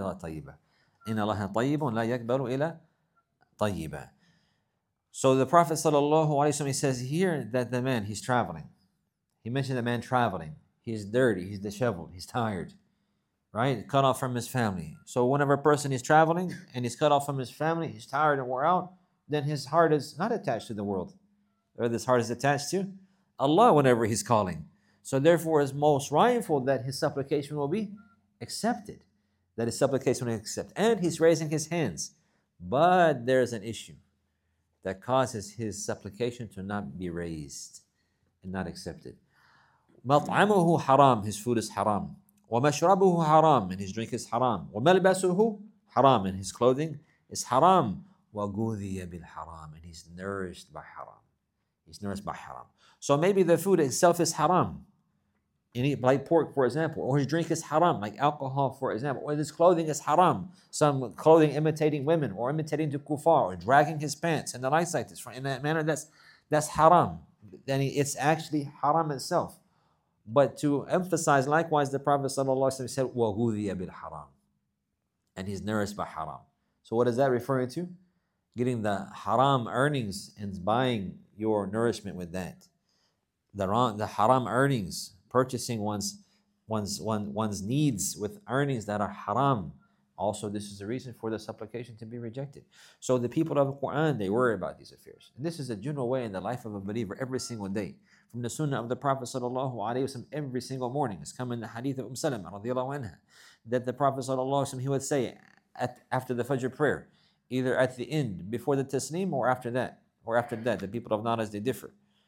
إلا طيبا. So the Prophet ﷺ, he says here that the man, he's traveling. He mentioned the man traveling. He's dirty, he's disheveled, he's tired, right? Cut off from his family. So whenever a person is traveling and he's cut off from his family, he's tired and wore out, then his heart is not attached to the world. Or his heart is attached to Allah whenever he's calling. So therefore, it's most rightful that his supplication will be accepted. that his supplication will accept. And he's raising his hands. But there's an issue that causes his supplication to not be raised and not accepted. مطعمه حرام, his food is haram. ومشربه حرام, and his drink is haram. وملبسه haram, and his clothing is haram. وغذي بالحرام, and he's nourished by haram. He's nourished by haram. So maybe the food itself is haram, like pork, for example, or his drink is haram, like alcohol, for example, or his clothing is haram. Some clothing imitating women, or imitating the kuffar, or dragging his pants, and the likes like this. In that manner, that's haram. Then it's actually haram itself. But to emphasize, likewise, the Prophet ﷺ said, وَغُذِيَ بِالْحَرَامِ, and he's nourished by haram. So what is that referring to? Getting the haram earnings and buying your nourishment with that. The haram earnings, purchasing one's needs with earnings that are haram. Also, this is the reason for the supplication to be rejected. So the people of the Quran, they worry about these affairs. And this is a general way in the life of a believer every single day. From the sunnah of the Prophet ﷺ, every single morning. It's come in the hadith of Salama radiallahu anha, that the Prophet ﷺ, he would say after the Fajr prayer, either at the end, before the tasneem, or after that. The people of knowledge, they differ.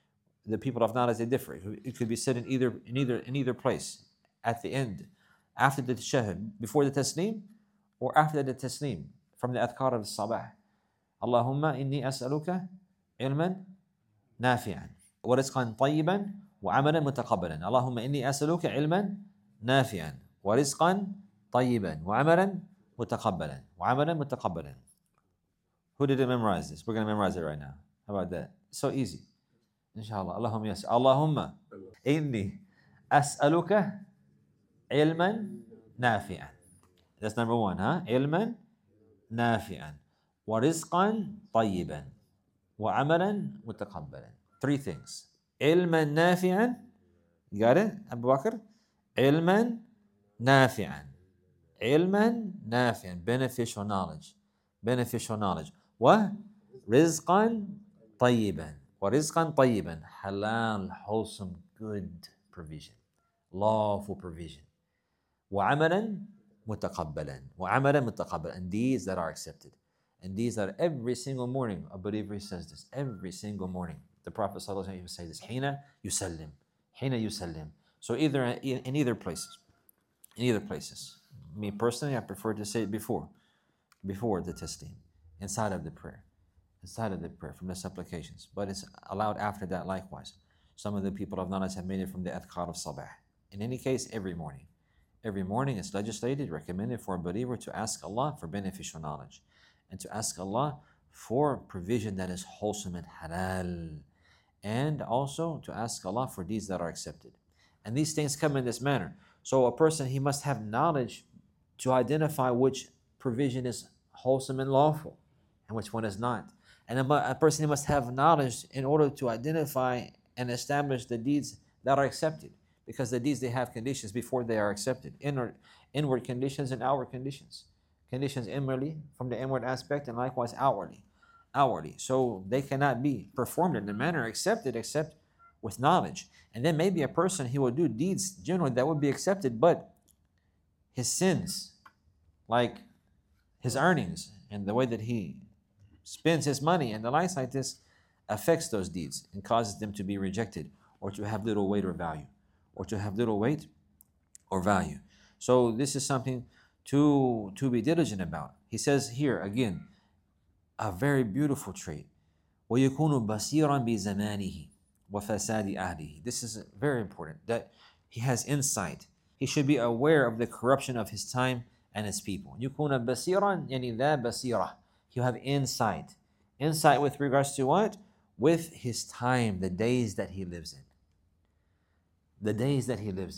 It could be said in either place, at the end, after the tashahhud, before the tasneem, or after the tasneem, from the adhkar of the sabah. Allahumma inni as'aluka ilman nafi'an wa rizqan tayyiban wa amalan mutaqabbalan. Allahumma inni as'aluka ilman nafi'an wa rizqan tayyiban wa amalan mutaqabbalan. Who didn't memorize this? We're going to memorize it right now. How about that? So easy. Inshallah. Allahumma inni as'aluka ilman nafi'an. That's number one, huh? Ilman nafi'an. Wa rizqan tayyiban. Wa amalan mutaqabbalan. Three things. Ilman nafi'an. You got it, Abu Bakr? Ilman nafi'an. Ilman nafi'an. Beneficial knowledge. Wa rizqan tayyiban. Wa rizqan tayyiban. Halal, wholesome, good provision. Lawful provision. Wa amalan mutaqabbalan. And these that are accepted. And these that every single morning a believer says this. Every single morning. The Prophet ﷺ would say this. Hina yusallim. So in either places. Me personally, I prefer to say it before the taslim. Inside of the prayer, from the supplications. But it's allowed after that likewise. Some of the people of knowledge have made it from the adhkar of sabah. In any case, every morning. Every morning it's legislated, recommended for a believer to ask Allah for beneficial knowledge. And to ask Allah for provision that is wholesome and halal. And also to ask Allah for deeds that are accepted. And these things come in this manner. So a person, he must have knowledge to identify which provision is wholesome and lawful and which one is not. And a person must have knowledge in order to identify and establish the deeds that are accepted, because the deeds, they have conditions before they are accepted. Inward conditions and outward conditions. Conditions inwardly, from the inward aspect, and likewise outwardly. So they cannot be performed in a manner accepted except with knowledge. And then maybe a person, he will do deeds generally that would be accepted, but his sins, like his earnings and the way that he spends his money and the likes like this, affects those deeds and causes them to be rejected, or to have little weight or value. So this is something to be diligent about. He says here again, a very beautiful trait. وَيَكُونُ بَصِيرًا بِزَمَانِهِ وَفَسَادِ أَهْلِهِ. This is very important, that he has insight. He should be aware of the corruption of his time and his people. يَكُونَ بَصِيرًا يعني ذا بَصِيرًا. He'll have insight. Insight with regards to what? With his time, the days that he lives in. The days that he lives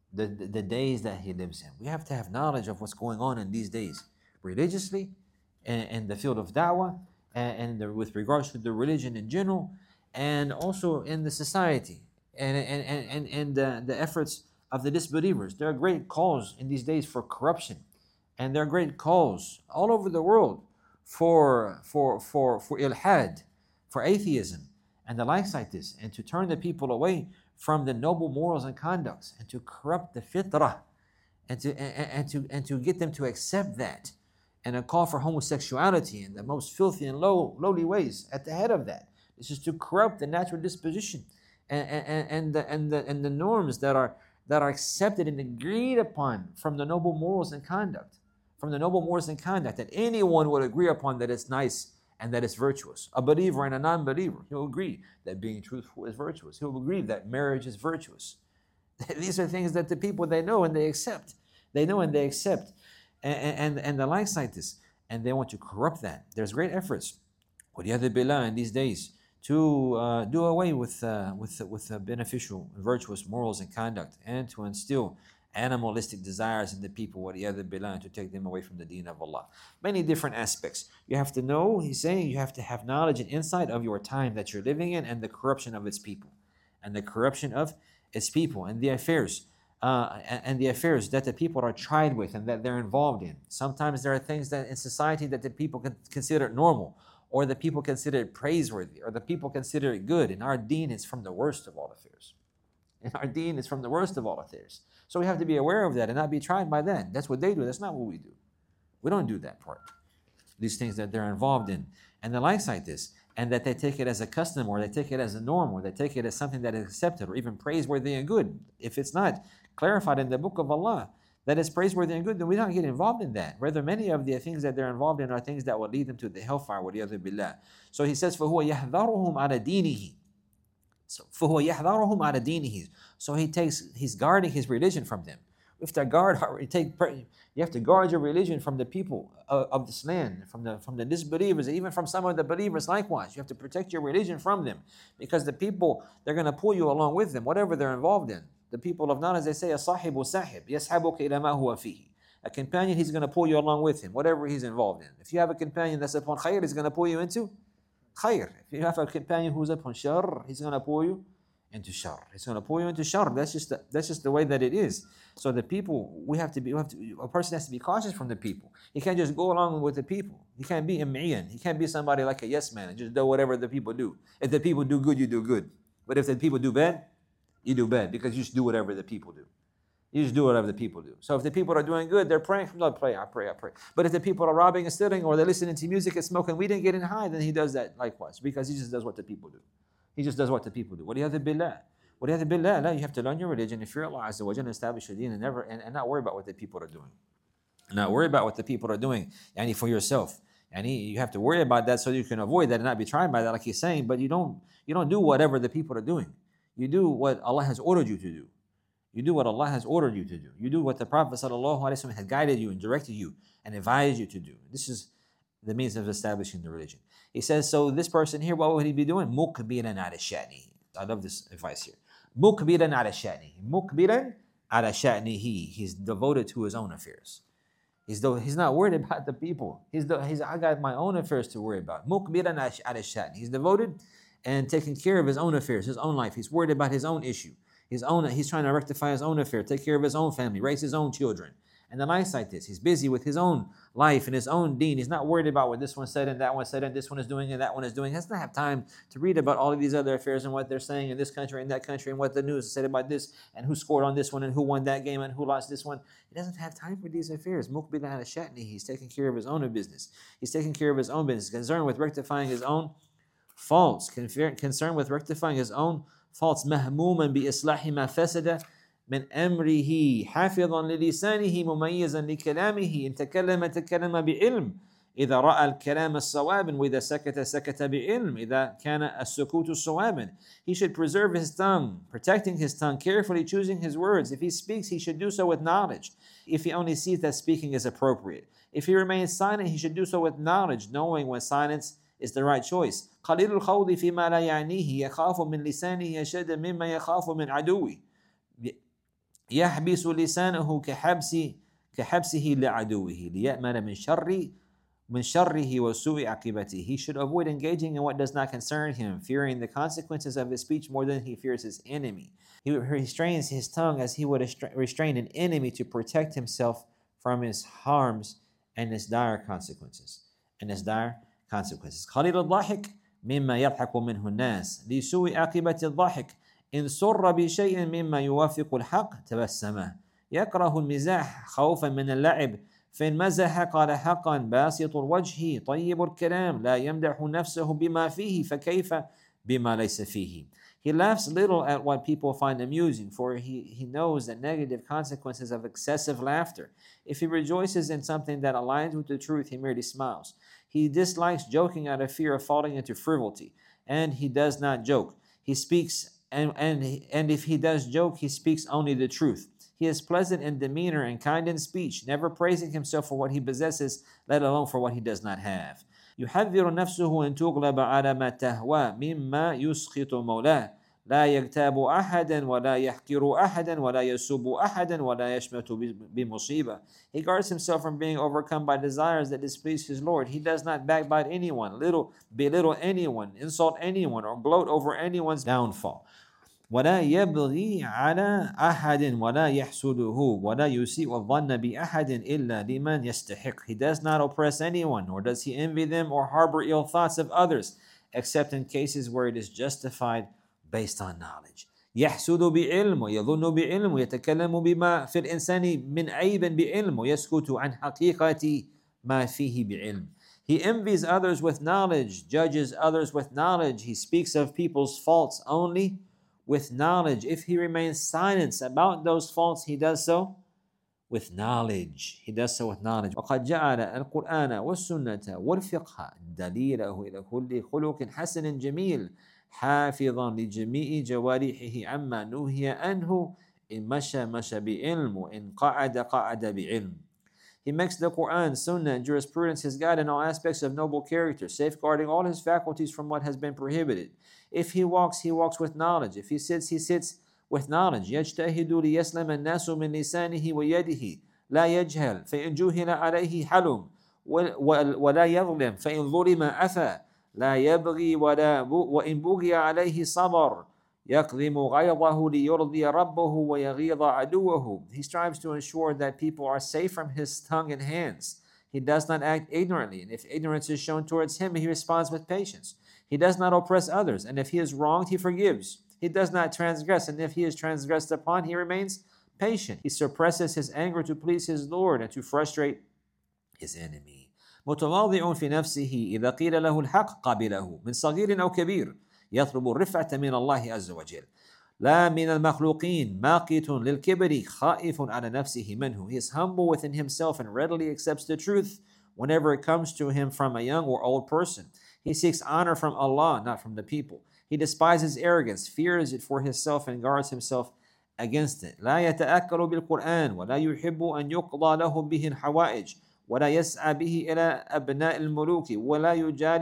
in. We have to have knowledge of what's going on in these days, religiously, in the field of da'wah, and with regards to the religion in general, and also in the society, and the efforts of the disbelievers. There are great calls in these days for corruption, and there are great calls all over the world for ilhad, for atheism, and the likes like this, and to turn the people away from the noble morals and conducts, and to corrupt the fitrah, and to get them to accept that, and a call for homosexuality in the most filthy and lowly ways at the head of that. This is to corrupt the natural disposition and the norms that are accepted and agreed upon from the noble morals and conduct, that anyone would agree upon that it's nice and that it's virtuous. A believer and a non-believer, he'll agree that being truthful is virtuous. He'll agree that marriage is virtuous. These are things that the people, they know and they accept. They know and they accept, and the likes like this, and they want to corrupt that. There's great efforts, waliyadu billah, in these days to do away with beneficial, virtuous morals and conduct, and to instill animalistic desires in the people, waliyadu billah, to take them away from the deen of Allah. Many different aspects. You have to know, he's saying, you have to have knowledge and insight of your time that you're living in, and the corruption of its people, and the affairs. And the affairs that the people are tried with and that they're involved in. Sometimes there are things that in society that the people consider normal, or the people consider it praiseworthy, or the people consider it good. And our deen is from the worst of all affairs. So we have to be aware of that and not be tried by that. That's what they do. That's not what we do. We don't do that part. These things that they're involved in, and the likes like this, and that they take it as a custom, or they take it as a norm, or they take it as something that is accepted or even praiseworthy and good. If it's not clarified in the book of Allah that is praiseworthy and good, then we don't get involved in that. Rather, many of the things that they're involved in are things that will lead them to the hellfire, waliyadu billah. So he says, فَهُوَ يَحْذَرُهُمْ عَلَى دِينِهِ. So he's guarding his religion from them. You have to guard your religion from the people of this land, from the disbelievers, even from some of the believers likewise. You have to protect your religion from them, because the people, they're going to pull you along with them, whatever they're involved in. The people of knowledge, they say, "As-sahibu sahib, yashabuka ila ma huwa fihi." A companion, he's going to pull you along with him, whatever he's involved in. If you have a companion that's upon khair, he's going to pull you into khair. If you have a companion who's upon shar, he's going to pull you into shar. That's just the way that it is. So the people, a person has to be cautious from the people. He can't just go along with the people. He can't be im'iyan. He can't be somebody like a yes man and just do whatever the people do. If the people do good, you do good. But if the people do bad, you do bad, because you just do whatever the people do. So if the people are doing good, they're praying, I pray. But if the people are robbing and stealing, or they're listening to music and smoking weed and getting high, then he does that likewise, because he just does what the people do. وَلِيَذِ بِاللَّهِ. You have to learn your religion and fear Allah Azza wa Jalla and establish your deen, and not worry about what the people are doing. And for yourself. And you have to worry about that so you can avoid that and not be tried by that, like he's saying. But you don't do whatever the people are doing. You do what Allah has ordered you to do. You do what the Prophet ﷺ has guided you and directed you and advised you to do. This is the means of establishing the religion. He says, so this person here, what would he be doing? مُقْبِلًا عَلَى الشَّأْنِ. I love this advice here. مُقْبِلًا عَلى الشَّأْنِ. He's devoted to his own affairs. He's not worried about the people. I got my own affairs to worry about. مُقْبِلًا عَلى الشَّأْنِ. He's devoted and taking care of his own affairs, his own life. He's worried about his own issue. He's trying to rectify his own affair, take care of his own family, raise his own children. And the likes like this. He's busy with his own life and his own deen. He's not worried about what this one said and that one said and this one is doing and that one is doing. He does not have time to read about all of these other affairs and what they're saying in this country and that country and what the news said about this and who scored on this one and who won that game and who lost this one. He doesn't have time for these affairs. Muqbilan ala sha'ni. He's taking care of his own business. Concerned with rectifying his own faults. Concerned with rectifying his own faults. Mahmuman bi islahi ma fasada من أمره حافظا للسانه مميزا لكلامه إن تكلم بعلم إذا رأى الكلام الصواب وإذا سكت بعلم إذا كان السكوت صوابا. He should preserve his tongue, protecting his tongue, carefully choosing his words. If he speaks, he should do so with knowledge. If he only sees that speaking is appropriate. If he remains silent, he should do so with knowledge, knowing when silence is the right choice. قليل الخوض فيما لا يعنيه يخاف من لسانه أشد مما يخاف من عدوه. يحبس لسانه كحبسه لعدوه ليأمن من شره وسوء عاقبته. He should avoid engaging in what does not concern him, fearing the consequences of his speech more than he fears his enemy. He restrains his tongue as he would restrain an enemy to protect himself from his harms and his dire consequences. قليل الضحك مما يضحك منه الناس لسوء عاقبة الضحك إن سر بشيء مما يوافق الحق تبسمه. يكره المزاح خوفا من اللعب فإن مزح قال حقا باسط الوجه طيب الكلام لا يمدح نفسه بما فيه فكيف بما ليس فيه. He laughs little at what people find amusing, for he knows the negative consequences of excessive laughter. If he rejoices in something that aligns with the truth, he merely smiles. He dislikes joking out of fear of falling into frivolity, and he does not joke. He speaks, and if he does joke, he speaks only the truth. He is pleasant in demeanor and kind in speech, never praising himself for what he possesses, let alone for what he does not have. يحذر نفسه أن تغلب على ما تهوى مما يسخط مولاه لا يغتاب أحدا ولا يحقر أحدا ولا يسب أحدا ولا يشمت بمصيبة. He guards himself from being overcome by desires that displease his Lord. He does not backbite anyone, belittle anyone, insult anyone, or gloat over anyone's downfall. ولا يبغي على أحد ولا يحسده ولا يسيء الظن بأحد إلا لمن يستحق. He does not oppress anyone, nor does he envy them or harbor ill thoughts of others, except in cases where it is justified based on knowledge. يحسد بعلم ويظن بعلم ويتكلم بما في الإنسان من عيب بعلم ويسكت عن حقيقة ما فيه بعلم. He envies others with knowledge, judges others with knowledge. He speaks of people's faults only with knowledge. If he remains silent about those faults, he does so with knowledge. He does so with knowledge. وقد جعل القرآن والسنة والفقه دليله إلى كل خلق حسن جميل حافظا لجميع جوارحه عما نهي عنه إن مشى بعلم وإن قعد بعلم. He makes the Quran, Sunnah, and jurisprudence his guide in all aspects of noble character, safeguarding all his faculties from what has been prohibited. If he walks with knowledge. If he sits with knowledge. يجتهد ليسلم الناس من لسانه ويده لا يجهل فإن جهل عليه حلم ولا يظلم فإن ظلم أثى لا يبغي وإن بغي عليه صبر يقذم غيظه ليرضي ربه ويغيظ عدوه. He strives to ensure that people are safe from his tongue and hands. He does not act ignorantly, and if ignorance is shown towards him, he responds with patience. He does not oppress others, and if he is wronged, he forgives. He does not transgress, and if he is transgressed upon, he remains patient. He suppresses his anger to please his Lord and to frustrate his enemy. متواضع في نفسه إذا قيل له الحق قبله من صغير أو كبير يطلب الرفعة من الله عز وجل لا من المخلوقين ماقت للكبر خائف على نفسه منه. He is humble within himself and readily accepts the truth whenever it comes to him from a young or old person. He seeks honor from Allah, not from the people. He despises arrogance, fears it for himself, and guards himself against it. لا يتأكل بالقرآن ولا يحب أن يقضى له به الحوائج ولا يسعى به إلى أبناء الملوك ولا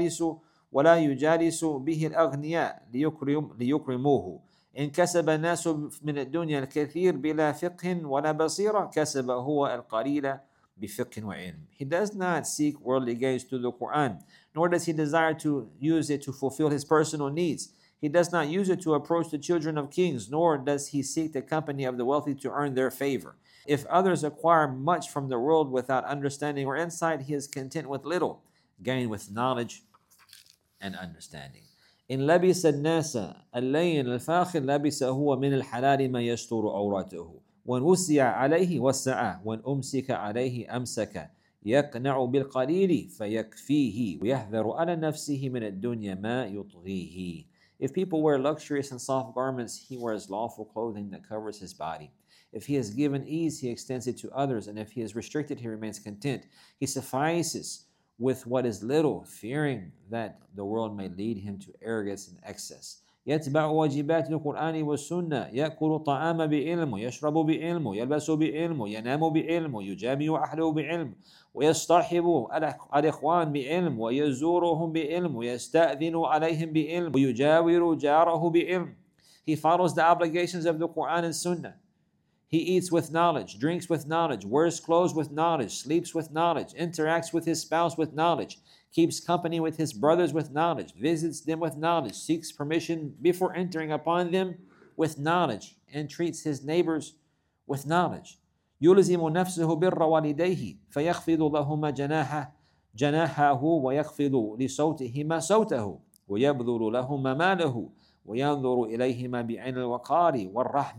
يجالس به الأغنياء ليكرموه. إن كسب الناس من الدنيا الكثير بلا فقه ولا بصيرة كسب هو القليل بفقه وعلم. He does not seek worldly gains through the Quran, nor does he desire to use it to fulfill his personal needs. He does not use it to approach the children of kings, nor does he seek the company of the wealthy to earn their favor. If others acquire much from the world without understanding or insight, he is content with little, gained with knowledge and understanding. إن لبس الناس اللين الفاخر لبس هو من الحلال ما يستر عورته وإن وسع عليه وسع وإن أمسك عليه أمسك يقنع بالقليل فيكفيه ويحذر على نفسه من الدنيا ما يطغيه. If people wear luxurious and soft garments, he wears lawful clothing that covers his body. If he is given ease, he extends it to others, and if he is restricted, he remains content. He suffices with what is little, fearing that the world may lead him to arrogance and excess. يتبع واجبات القرآن والسنة يأكل الطعام بعلم ويشرب بعلم ويلبس بعلم وينام بعلم ويجامع أهله بعلم ويصطحب الإخوان بعلم ويزورهم بعلم ويستأذن عليهم بعلم ويجاور جاره بعلم. He follows the obligations of the Quran and Sunnah. He eats with knowledge, drinks with knowledge, wears clothes with knowledge, sleeps with knowledge, interacts with his spouse with knowledge, keeps company with his brothers with knowledge, visits them with knowledge, seeks permission before entering upon them with knowledge, and treats his neighbors with knowledge. يلزم نفسه بر والديه فيخفض لهما جناحه ويخفض لصوتهما صوته ويبذل لهما ماله وينظر إليهما بعين الوقار والرحمة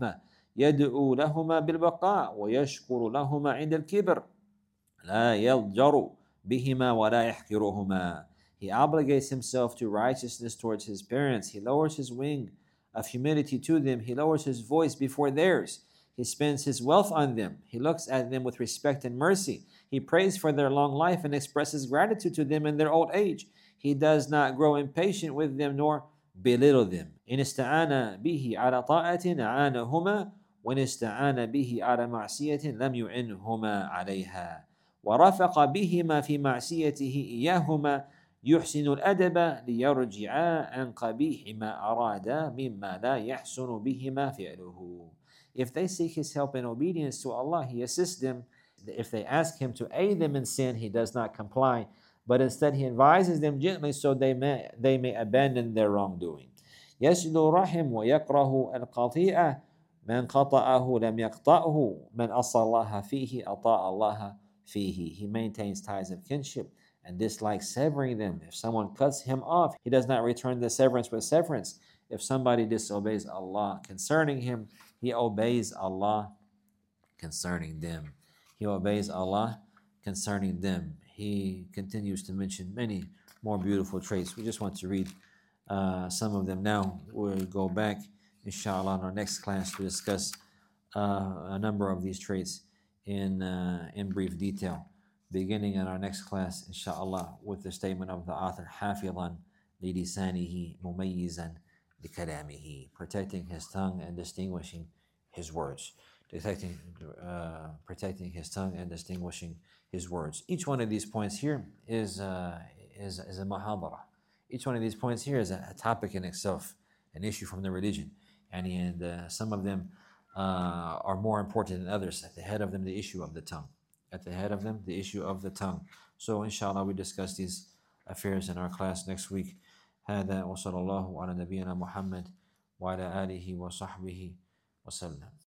يدعو لهما بالبقاء ويشكر لهما عند الكبر لا يضجر بهما ولا يحقرهما. He obligates himself to righteousness towards his parents. He lowers his wing of humility to them. He lowers his voice before theirs. He spends his wealth on them. He looks at them with respect and mercy. He prays for their long life and expresses gratitude to them in their old age. He does not grow impatient with them nor belittle them. إن استعان به على طاعة أعانهما وإن استعان به على معصية لم يعنهما عليها ورفق بهما في معصيته إياهما يحسن الأدب ليرجعا عن قبيح ما أرادا مما لا يحسن بهما فعله. If they seek his help in obedience to Allah, he assists them. If they ask him to aid them in sin, he does not comply, but instead he advises them gently so they may abandon their wrongdoing. يسلو رحم ويكره القطيئة من قطعه لم يقطعه من أصى الله فيه أطاع الله فيه. He maintains ties of kinship and dislikes severing them. If someone cuts him off, he does not return the severance with severance. If somebody disobeys Allah concerning him, he obeys Allah concerning them. He obeys Allah concerning them. He continues to mention many more beautiful traits. We just want to read some of them now. We'll go back, inshallah, in our next class to discuss a number of these traits in brief detail. Beginning in our next class, inshallah, with the statement of the author, حافظا للسانه مميزا لكلامه, protecting his tongue and distinguishing his words. Protecting his tongue and distinguishing his words. Each one of these points here is a muhadara. Each one of these points here is a topic in itself, an issue from the religion, and some of them are more important than others. At the head of them, the issue of the tongue. At the head of them, the issue of the tongue. So, inshallah, we discuss these affairs in our class next week. هذا وصلى الله على نبينا محمد وعلى آله وصحبه وسلم.